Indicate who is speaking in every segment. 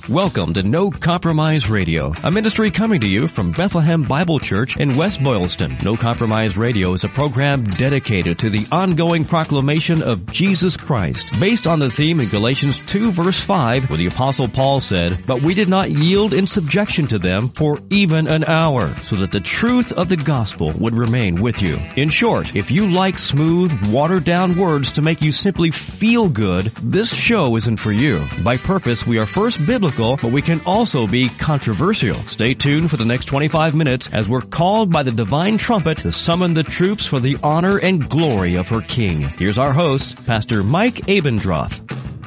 Speaker 1: Welcome to No Compromise Radio, a ministry coming to you from Bethlehem Bible Church in West Boylston. No Compromise Radio is a program dedicated to the ongoing proclamation of Jesus Christ, based on the theme in Galatians 2 verse 5, where the Apostle Paul said, "But we did not yield in subjection to them for even an hour, so that the truth of the gospel would remain with you." In short, if you like smooth, watered-down words to make you simply feel good, this show isn't for you. By purpose, we are first biblical, but we can also be controversial. Stay tuned for the next 25 minutes as we're called by the divine trumpet to summon the troops for the honor and glory of her King. Here's our host, Pastor Mike Abendroth.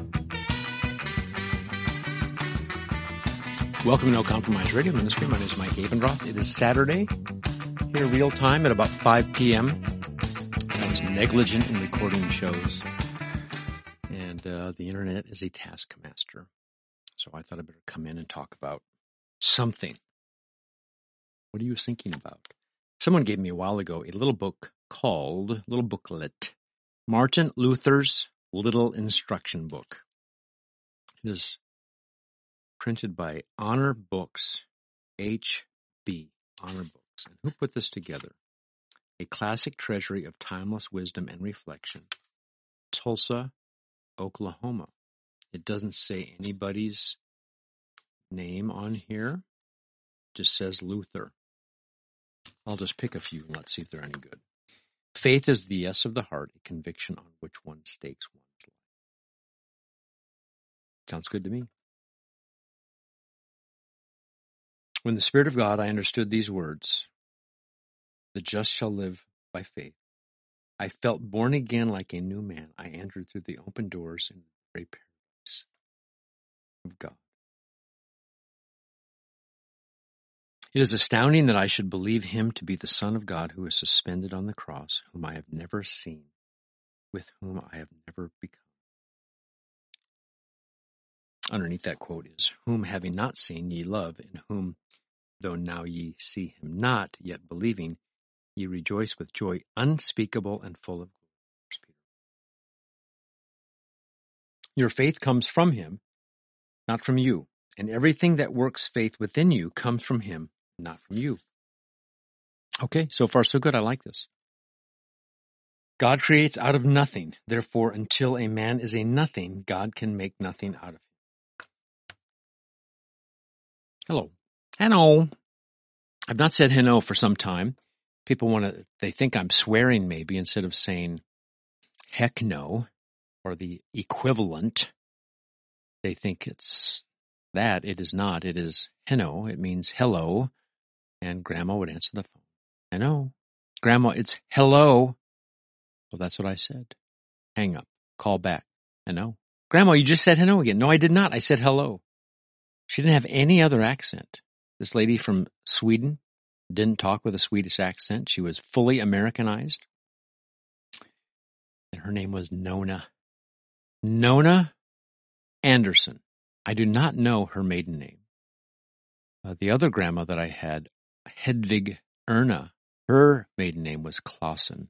Speaker 2: Welcome to No Compromise Radio Ministry. My name is Mike Abendroth. It is Saturday, here real time at about 5 p.m. I was negligent in recording shows, and the internet is a taskmaster. So I thought I'd better come in and talk about something. What are you thinking about? Someone gave me a while ago a little booklet, Martin Luther's Little Instruction Book. It is printed by Honor Books, H.B. Honor Books. And who put this together? A classic treasury of timeless wisdom and reflection. Tulsa, Oklahoma. It doesn't say anybody's name on here. It just says Luther. I'll just pick a few and let's see if they're any good. Faith is the yes of the heart, a conviction on which one stakes one's life. Sounds good to me. When the Spirit of God, I understood these words, the just shall live by faith. I felt born again like a new man. I entered through the open doors in the very paradise of God. It is astounding that I should believe him to be the Son of God who is suspended on the cross, whom I have never seen, with whom I have never become. Underneath that quote is, whom having not seen ye love, in whom, though now ye see him not, yet believing, ye rejoice with joy unspeakable and full of glory. Your faith comes from him, not from you, and everything that works faith within you comes from him, not from you. Okay, so far so good. I like this. God creates out of nothing. Therefore, until a man is a nothing, God can make nothing out of him. Hello. Hello. I've not said hello for some time. People they think I'm swearing maybe instead of saying heck no, or the equivalent. They think it's that. It is not. It is hello. It means hello. And Grandma would answer the phone. Hello. Grandma, it's hello. Well, that's what I said. Hang up. Call back. Hello. Grandma, you just said hello again. No, I did not. I said hello. She didn't have any other accent. This lady from Sweden didn't talk with a Swedish accent. She was fully Americanized. And her name was Nona. Nona Anderson. I do not know her maiden name. The other grandma that I had, Hedvig Erna, her maiden name was Clausen.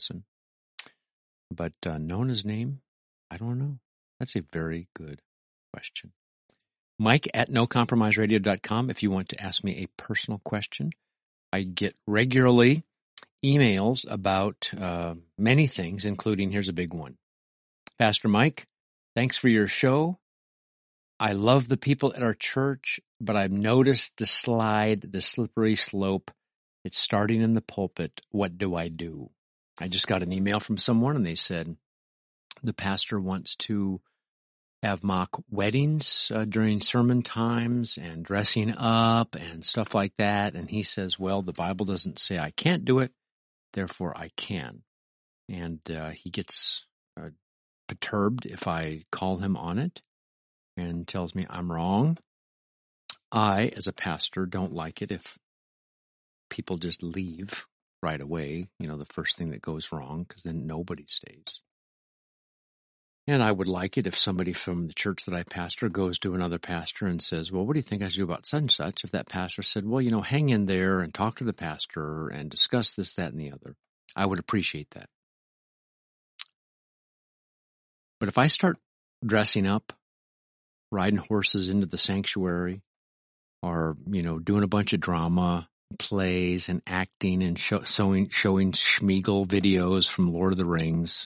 Speaker 2: But Nona's name, I don't know. That's a very good question. Mike at nocompromiseradio.com if you want to ask me a personal question. I get regularly emails about many things, including, here's a big one. Pastor Mike, thanks for your show. I love the people at our church, but I've noticed the slippery slope. It's starting in the pulpit. What do I do? I just got an email from someone and they said the pastor wants to have mock weddings during sermon times and dressing up and stuff like that. And he says, well, the Bible doesn't say I can't do it, therefore I can. And he gets perturbed if I call him on it and tells me I'm wrong. I, as a pastor, don't like it if people just leave right away, the first thing that goes wrong, because then nobody stays. And I would like it if somebody from the church that I pastor goes to another pastor and says, well, what do you think I should do about such and such? If that pastor said, well, hang in there and talk to the pastor and discuss this, that, and the other, I would appreciate that. But if I start dressing up riding horses into the sanctuary, or, doing a bunch of drama, plays and acting and showing Schmiegel videos from Lord of the Rings,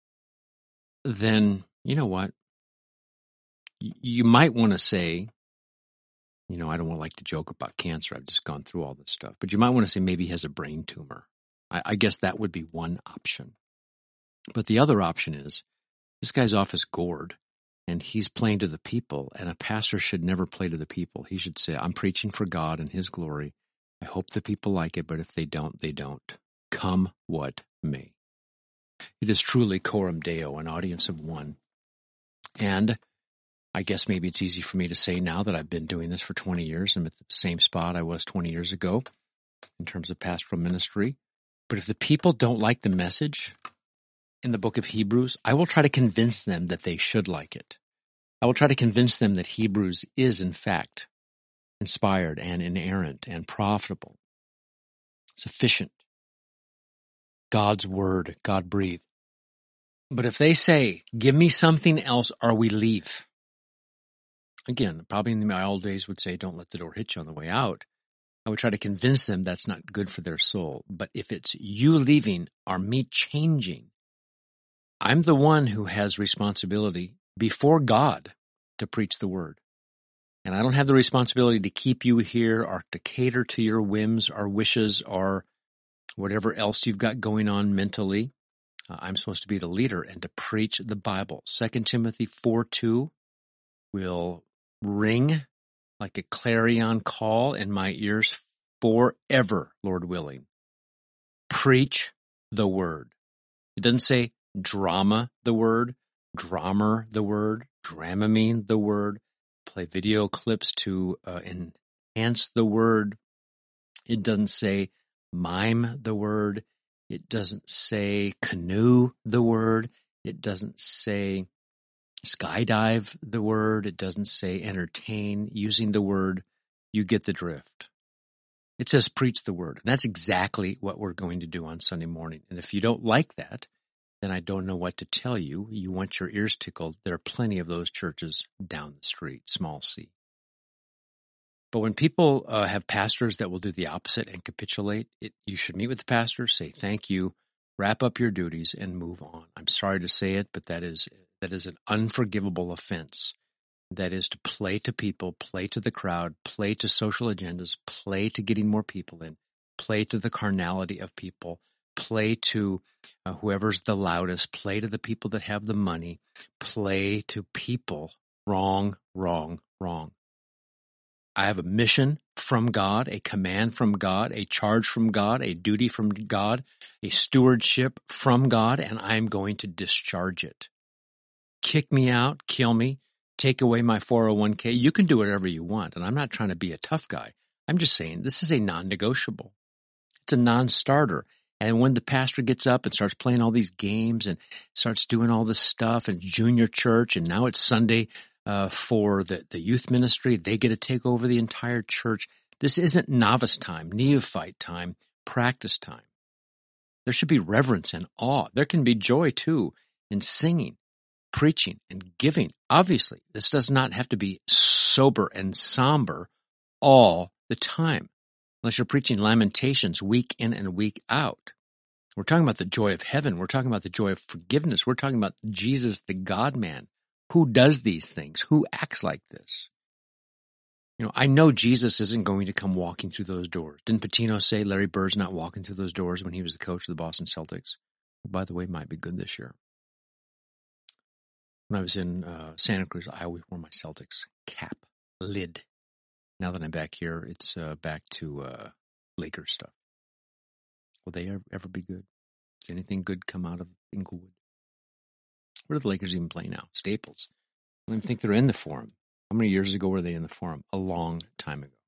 Speaker 2: then you know what? You might want to say, I don't want to like to joke about cancer. I've just gone through all this stuff. But you might want to say maybe he has a brain tumor. I guess that would be one option. But the other option is this guy's off his gourd and he's playing to the people, and a pastor should never play to the people. He should say, I'm preaching for God and his glory. I hope the people like it, but if they don't, they don't. Come what may. It is truly coram Deo, an audience of one. And I guess maybe it's easy for me to say now that I've been doing this for 20 years. I'm at the same spot I was 20 years ago in terms of pastoral ministry. But if the people don't like the message in the book of Hebrews, I will try to convince them that they should like it. I will try to convince them that Hebrews is, in fact, inspired and inerrant and profitable, sufficient. God's word, God breathed. But if they say, give me something else or we leave. Again, probably in my old days would say, don't let the door hit you on the way out. I would try to convince them that's not good for their soul. But if it's you leaving or me changing, I'm the one who has responsibility before God to preach the word. And I don't have the responsibility to keep you here or to cater to your whims or wishes or whatever else you've got going on mentally. I'm supposed to be the leader and to preach the Bible. 2 Timothy 4:2 will ring like a clarion call in my ears forever, Lord willing. Preach the word. It doesn't say drama the word, drummer the word, dramamine the word, play video clips to enhance the word. It doesn't say mime the word. It doesn't say canoe the word. It doesn't say skydive the word. It doesn't say entertain using the word. You get the drift. It says preach the word. And that's exactly what we're going to do on Sunday morning. And if you don't like that, then I don't know what to tell you. You want your ears tickled. There are plenty of those churches down the street, small c. But when people have pastors that will do the opposite and capitulate, you should meet with the pastor, say thank you, wrap up your duties, and move on. I'm sorry to say it, but that is an unforgivable offense. That is to play to people, play to the crowd, play to social agendas, play to getting more people in, play to the carnality of people, play to whoever's the loudest, play to the people that have the money, play to people. Wrong, wrong, wrong. I have a mission from God, a command from God, a charge from God, a duty from God, a stewardship from God, and I'm going to discharge it. Kick me out, kill me, take away my 401k. You can do whatever you want, and I'm not trying to be a tough guy. I'm just saying this is a non-negotiable. It's a non-starter. And when the pastor gets up and starts playing all these games and starts doing all this stuff and junior church, and now it's Sunday for the youth ministry, they get to take over the entire church. This isn't novice time, neophyte time, practice time. There should be reverence and awe. There can be joy, too, in singing, preaching, and giving. Obviously, this does not have to be sober and somber all the time, unless you're preaching Lamentations week in and week out. We're talking about the joy of heaven. We're talking about the joy of forgiveness. We're talking about Jesus, the God-man. Who does these things? Who acts like this? I know Jesus isn't going to come walking through those doors. Didn't Patino say Larry Bird's not walking through those doors when he was the coach of the Boston Celtics? Who, by the way, might be good this year. When I was in Santa Cruz, I always wore my Celtics cap, lid. Now that I'm back here, it's back to Lakers stuff. Will they ever be good? Does anything good come out of Inglewood? Where do the Lakers even play now? Staples. I don't even think they're in the Forum. How many years ago were they in the Forum? A long time ago.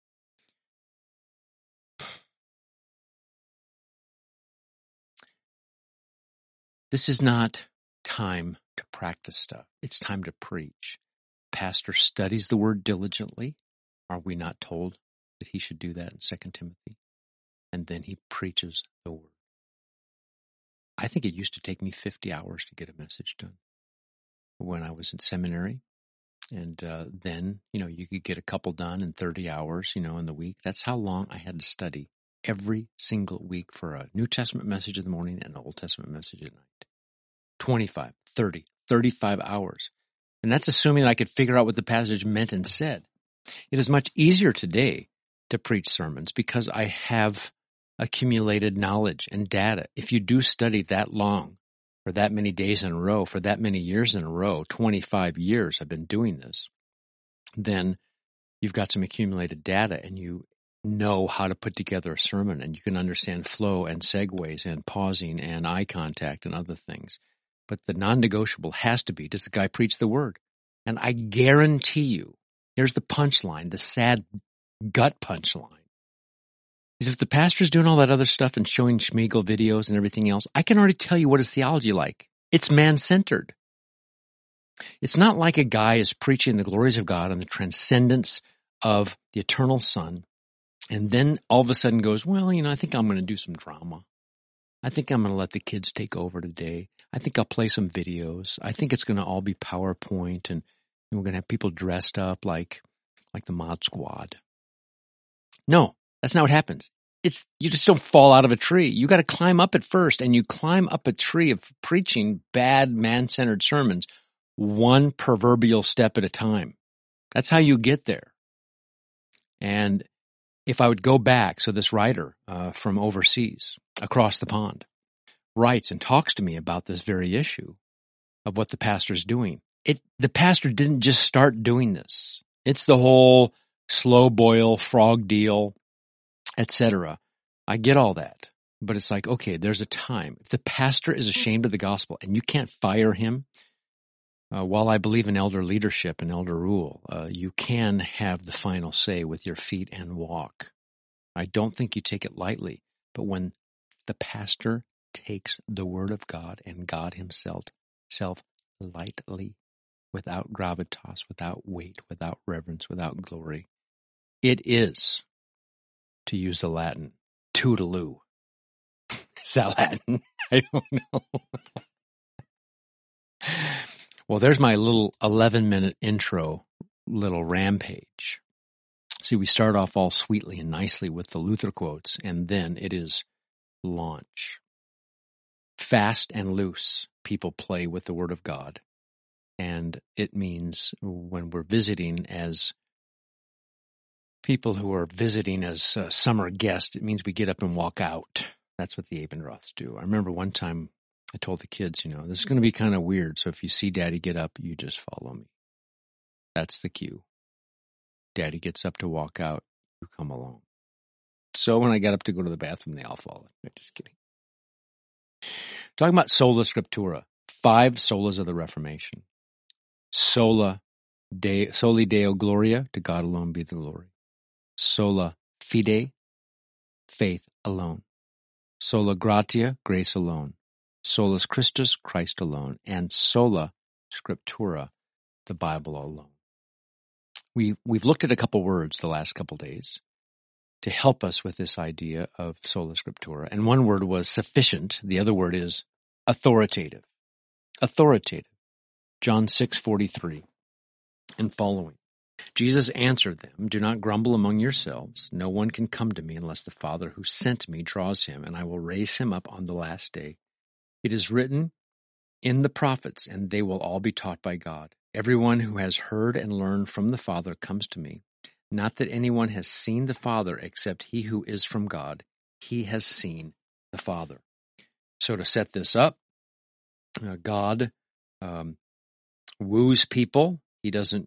Speaker 2: This is not time to practice stuff. It's time to preach. Pastor studies the word diligently. Are we not told that he should do that in 2 Timothy? And then he preaches the word. I think it used to take me 50 hours to get a message done. When I was in seminary, And then, you could get a couple done in 30 hours, in the week. That's how long I had to study every single week for a New Testament message in the morning and an Old Testament message at night. 25, 30, 35 hours. And that's assuming I could figure out what the passage meant and said. It is much easier today to preach sermons because I have accumulated knowledge and data. If you do study that long, for that many days in a row, for that many years in a row, 25 years I've been doing this, then you've got some accumulated data and you know how to put together a sermon, and you can understand flow and segues and pausing and eye contact and other things. But the non-negotiable has to be, does the guy preach the word? And I guarantee you, here's the punchline, the sad gut punchline, is if the pastor's doing all that other stuff and showing Schmiegel videos and everything else, I can already tell you what his theology like. It's man-centered. It's not like a guy is preaching the glories of God and the transcendence of the eternal Son, and then all of a sudden goes, well, I think I'm going to do some drama. I think I'm going to let the kids take over today. I think I'll play some videos. I think it's going to all be PowerPoint, and we're going to have people dressed up like the Mod Squad. No, that's not what happens. You just don't fall out of a tree. You got to climb up it first, and you climb up a tree of preaching bad man-centered sermons, one proverbial step at a time. That's how you get there. And if I would go back, so this writer from overseas, across the pond, writes and talks to me about this very issue of what the pastor's doing. The pastor didn't just start doing this. It's the whole slow boil, frog deal, etc. I get all that. But it's like, okay, there's a time. If the pastor is ashamed of the gospel and you can't fire him, while I believe in elder leadership and elder rule, you can have the final say with your feet and walk. I don't think you take it lightly. But when the pastor takes the word of God and God himself lightly, without gravitas, without weight, without reverence, without glory, it is, to use the Latin, toodaloo. Is that Latin? I don't know. Well, there's my little 11-minute intro, little rampage. See, we start off all sweetly and nicely with the Luther quotes, and then it is launch. Fast and loose, people play with the Word of God. And it means when we're visiting as people who are visiting as summer guests, it means we get up and walk out. That's what the Abendroths do. I remember one time I told the kids, this is going to be kind of weird, so if you see Daddy get up, you just follow me. That's the cue. Daddy gets up to walk out, you come along. So when I got up to go to the bathroom, they all followed. I'm just kidding. Talking about sola scriptura, 5 solas of the Reformation. Soli Deo Gloria, to God alone be the glory. Sola Fide, faith alone. Sola Gratia, grace alone. Solus Christus, Christ alone. And Sola Scriptura, the Bible alone. We've looked at a couple words the last couple days to help us with this idea of sola scriptura. And one word was sufficient. The other word is authoritative. Authoritative. John 6:43 and following. Jesus answered them, do not grumble among yourselves. No one can come to me unless the Father who sent me draws him, and I will raise him up on the last day. It is written in the prophets, and they will all be taught by God. Everyone who has heard and learned from the Father comes to me. Not that anyone has seen the Father except he who is from God. He has seen the Father. So to set this up, God woos people. He doesn't,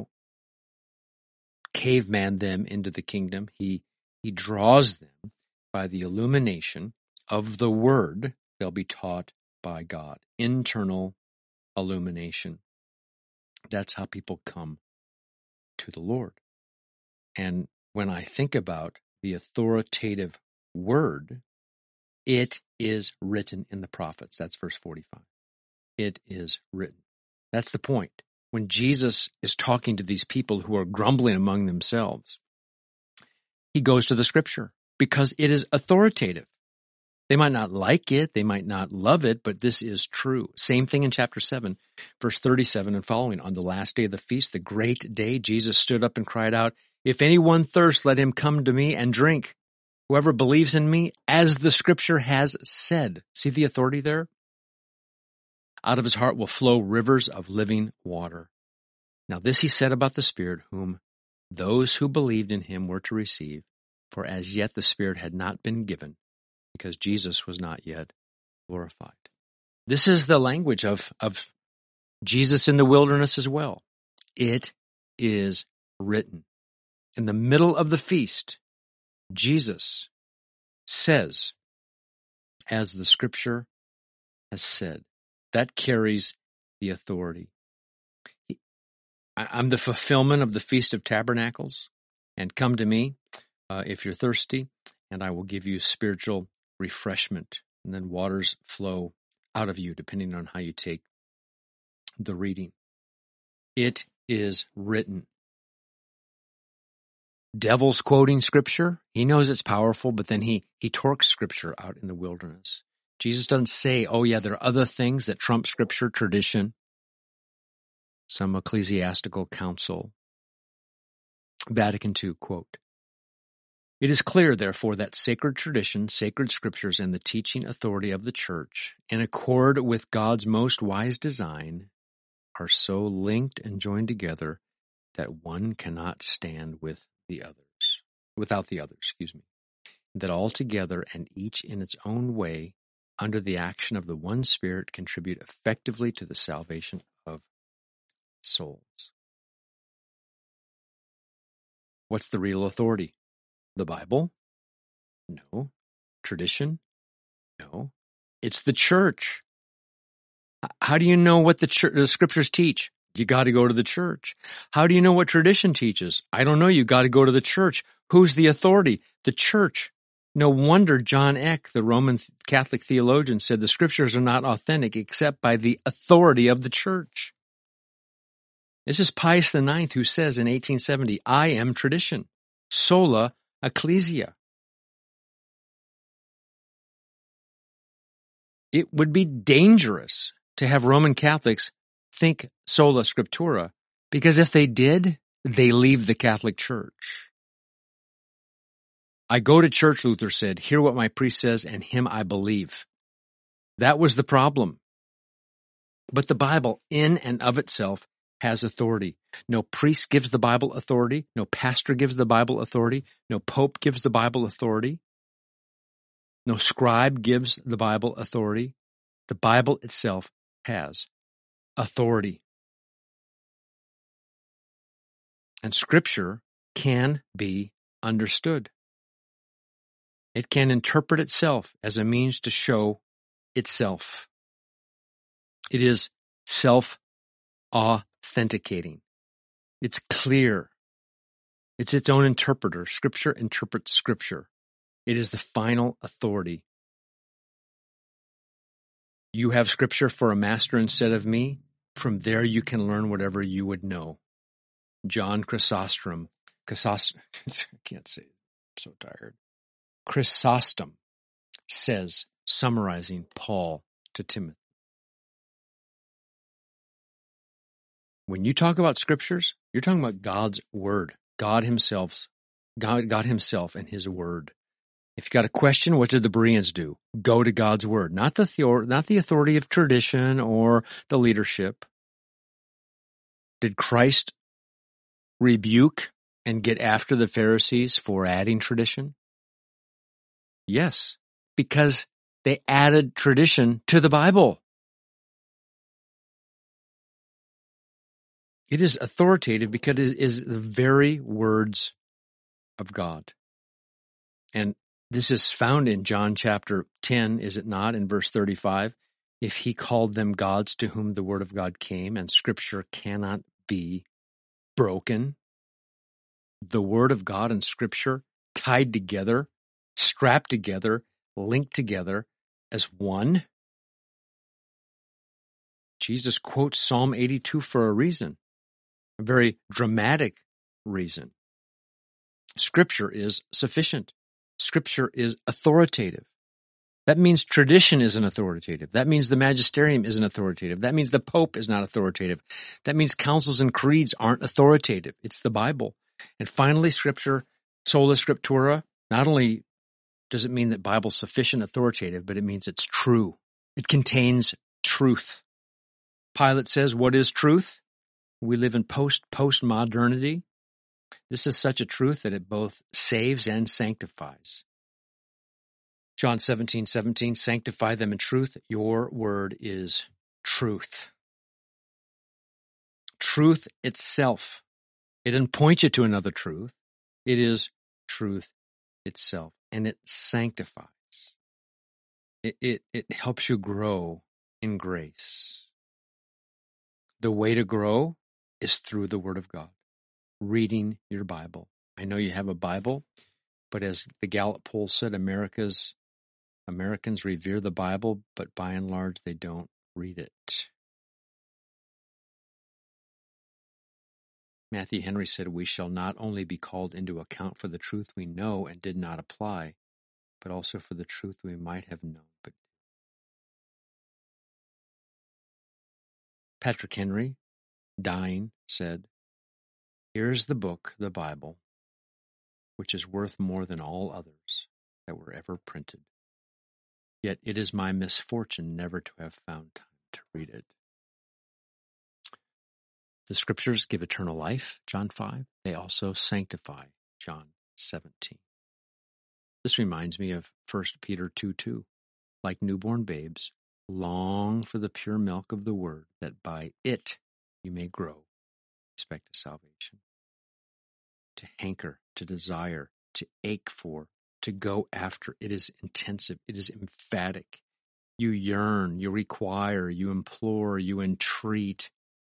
Speaker 2: caveman them into the kingdom. He draws them by the illumination of the Word. They'll be taught by God. Internal illumination. That's how people come to the Lord. And when I think about the authoritative Word, it is written in the prophets. That's verse 45. It is written. That's the point. When Jesus is talking to these people who are grumbling among themselves, he goes to the Scripture because it is authoritative. They might not like it, they might not love it, but this is true. Same thing in chapter 7, verse 37 and following. On the last day of the feast, the great day, Jesus stood up and cried out, "If anyone thirsts, let him come to me and drink. Whoever believes in me, as the scripture has said." See the authority there? Out of his heart will flow rivers of living water. Now this he said about the Spirit, whom those who believed in him were to receive, for as yet the Spirit had not been given, because Jesus was not yet glorified. This is the language of Jesus in the wilderness as well. It is written. In the middle of the feast, Jesus says, as the scripture has said. That carries the authority. I'm the fulfillment of the Feast of Tabernacles, and come to me if you're thirsty, and I will give you spiritual refreshment. And then waters flow out of you, depending on how you take the reading. It is written. Devil's quoting scripture. He knows it's powerful, but then he torques scripture out in the wilderness. Jesus doesn't say, oh yeah, there are other things that trump scripture, tradition, some ecclesiastical council. Vatican II, quote, "It is clear, therefore, that sacred tradition, sacred scriptures, and the teaching authority of the church, in accord with God's most wise design, are so linked and joined together that one cannot stand without the others, that all together and each in its own way, under the action of the one Spirit, contribute effectively to the salvation of souls." What's the real authority? The Bible? No. Tradition? No. It's the church. How do you know what the scriptures teach? You got to go to the church. How do you know what tradition teaches? I don't know. You got to go to the church. Who's the authority? The church. No wonder John Eck, the Roman Catholic theologian, said the scriptures are not authentic except by the authority of the church. This is Pius IX who says in 1870, I am tradition, sola ecclesia. It would be dangerous to have Roman Catholics think sola scriptura, because if they did, they leave the Catholic Church. I go to church, Luther said, hear what my priest says, and him I believe. That was the problem. But the Bible, in and of itself, has authority. No priest gives the Bible authority. No pastor gives the Bible authority. No pope gives the Bible authority. No scribe gives the Bible authority. The Bible itself has authority. And Scripture can be understood. It can interpret itself as a means to show itself. It is self-authenticating. It's clear. It's its own interpreter. Scripture interprets Scripture. It is the final authority. You have Scripture for a master instead of me. From there you can learn whatever you would know. John Chrysostom, I can't say it. I'm so tired. Chrysostom says, summarizing Paul to Timothy, when you talk about scriptures, you're talking about God's word, God himself and his word. If you got a question, what did the Bereans do? Go to God's word, not the authority of tradition or the leadership. Did Christ rebuke and get after the Pharisees for adding tradition? Yes, because they added tradition to the Bible. It is authoritative because it is the very words of God. And this is found in John chapter 10, is it not, in verse 35? If he called them gods to whom the word of God came, and Scripture cannot be broken. The word of God and Scripture tied together, strapped together, linked together as one. Jesus quotes Psalm 82 for a reason, a very dramatic reason. Scripture is sufficient. Scripture is authoritative. That means tradition isn't authoritative. That means the magisterium isn't authoritative. That means the Pope is not authoritative. That means councils and creeds aren't authoritative. It's the Bible. And finally, Scripture, sola scriptura, not only does it mean that Bible's sufficient authoritative, but it means it's true. It contains truth. Pilate says, what is truth? We live in post-modernity. This is such a truth that it both saves and sanctifies. John 17:17, sanctify them in truth. Your word is truth. Truth itself. It doesn't point you to another truth. It is truth itself. And it sanctifies. It helps you grow in grace. The way to grow is through the Word of God. Reading your Bible. I know you have a Bible, but as the Gallup poll said, Americans revere the Bible, but by and large they don't read it. Matthew Henry said, we shall not only be called into account for the truth we know and did not apply, but also for the truth we might have known. But Patrick Henry, dying, said, here is the book, the Bible, which is worth more than all others that were ever printed. Yet it is my misfortune never to have found time to read it. The Scriptures give eternal life, John 5. They also sanctify, John 17. This reminds me of 1 Peter 2:2. Like newborn babes, long for the pure milk of the Word, that by it you may grow with respect to salvation. To hanker, to desire, to ache for, to go after. It is intensive. It is emphatic. You yearn, you require, you implore, you entreat.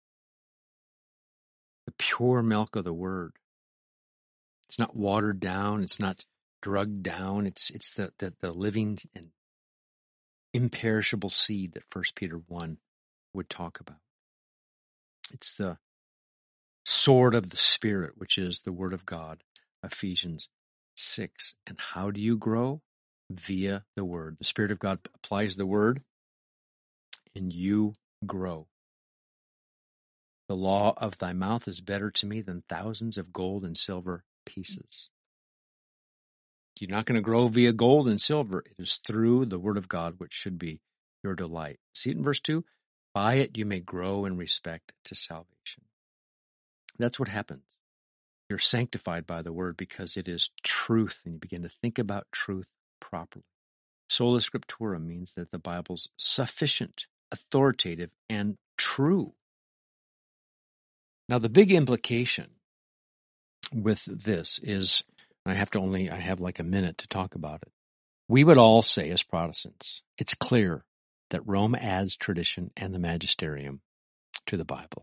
Speaker 2: The pure milk of the Word. It's not watered down. It's not drugged down. It's the living and imperishable seed that 1 Peter 1 would talk about. It's the sword of the Spirit, which is the Word of God, Ephesians 6. And how do you grow? Via the Word. The Spirit of God applies the Word, and you grow. The law of thy mouth is better to me than thousands of gold and silver pieces. You're not going to grow via gold and silver. It is through the Word of God, which should be your delight. See it in verse 2? By it you may grow in respect to salvation. That's what happens. You're sanctified by the Word because it is truth, and you begin to think about truth properly. Sola Scriptura means that the Bible's sufficient, authoritative, and true. Now, the big implication with this is, I have like a minute to talk about it. We would all say as Protestants, it's clear that Rome adds tradition and the magisterium to the Bible.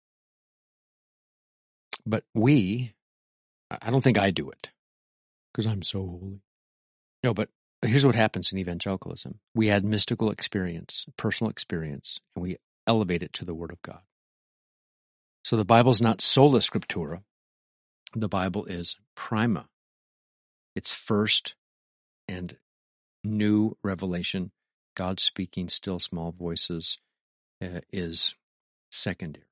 Speaker 2: But I don't think I do it because I'm so holy. No, but here's what happens in evangelicalism. We add mystical experience, personal experience, and we elevate it to the Word of God. So the Bible's not sola scriptura. The Bible is prima. It's first and new revelation. God speaking still small voices is secondary.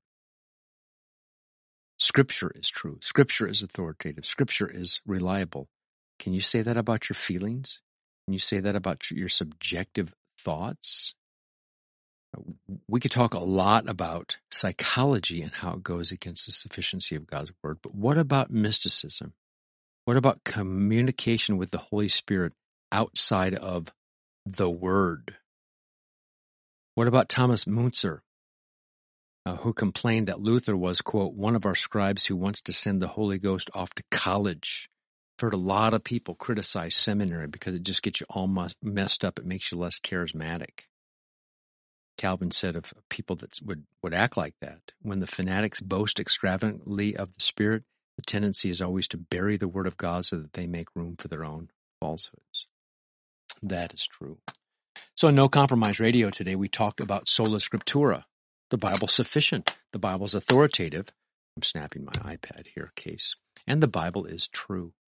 Speaker 2: Scripture is true. Scripture is authoritative. Scripture is reliable. Can you say that about your feelings? Can you say that about your subjective thoughts? We could talk a lot about psychology and how it goes against the sufficiency of God's Word, but what about mysticism? What about communication with the Holy Spirit outside of the Word? What about Thomas Müntzer, who complained that Luther was, quote, one of our scribes who wants to send the Holy Ghost off to college? I've heard a lot of people criticize seminary because it just gets you all messed up. It makes you less charismatic. Calvin said of people that would act like that, when the fanatics boast extravagantly of the Spirit, the tendency is always to bury the Word of God so that they make room for their own falsehoods. That is true. So in No Compromise Radio today, we talked about sola scriptura. The Bible's sufficient. The Bible's authoritative. I'm snapping my iPad here, case. And the Bible is true.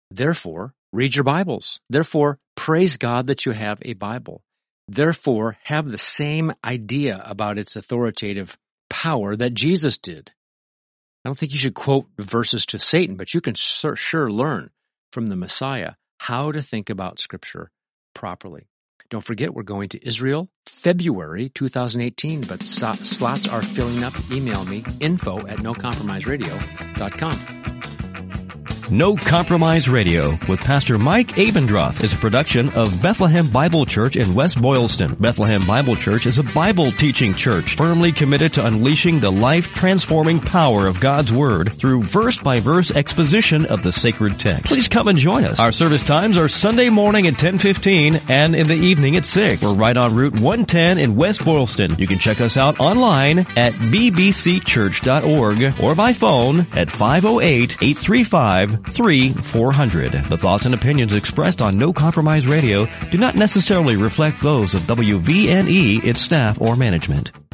Speaker 2: Therefore, read your Bibles. Therefore, praise God that you have a Bible. Therefore, have the same idea about its authoritative power that Jesus did. I don't think you should quote verses to Satan, but you can sure learn from the Messiah how to think about Scripture properly. Don't forget, we're going to Israel, February 2018, but slots are filling up. Email me, info@nocompromiseradio.com.
Speaker 1: No Compromise Radio with Pastor Mike Abendroth is a production of Bethlehem Bible Church in West Boylston. Bethlehem Bible Church is a Bible teaching church firmly committed to unleashing the life-transforming power of God's Word through verse-by-verse exposition of the sacred text. Please come and join us. Our service times are Sunday morning at 10:15 and in the evening at 6. We're right on Route 110 in West Boylston. You can check us out online at bbcchurch.org or by phone at 508-835-3400. The thoughts and opinions expressed on No Compromise Radio do not necessarily reflect those of WVNE, its staff, or management.